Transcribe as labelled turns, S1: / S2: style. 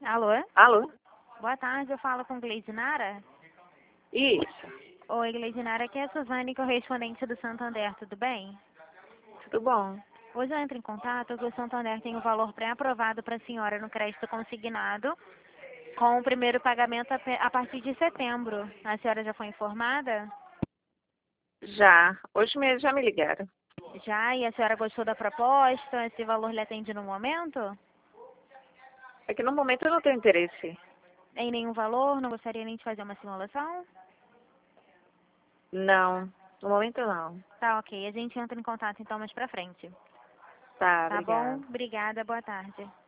S1: Alô?
S2: Alô?
S1: Boa tarde, eu falo com Gleide Nara.
S2: Isso,
S1: Oi, Gleide Nara, aqui é a Suzane, correspondente do Santander, tudo bem?
S2: tudo bom.
S1: Hoje eu entro em contato porque o Santander tem o valor pré-aprovado para a senhora no crédito consignado, com o primeiro pagamento a partir de setembro. A senhora já foi informada?
S2: Já, hoje mesmo já me ligaram.
S1: Já, e a senhora gostou da proposta? Esse valor lhe atende no momento?
S2: É que no momento eu não tenho interesse.
S1: Em nenhum valor? Não gostaria nem de fazer uma simulação?
S2: Não, no momento não.
S1: Tá, ok. A gente entra em contato então mais pra frente.
S2: Tá,
S1: Tá bom?
S2: obrigada.
S1: Obrigada, boa tarde.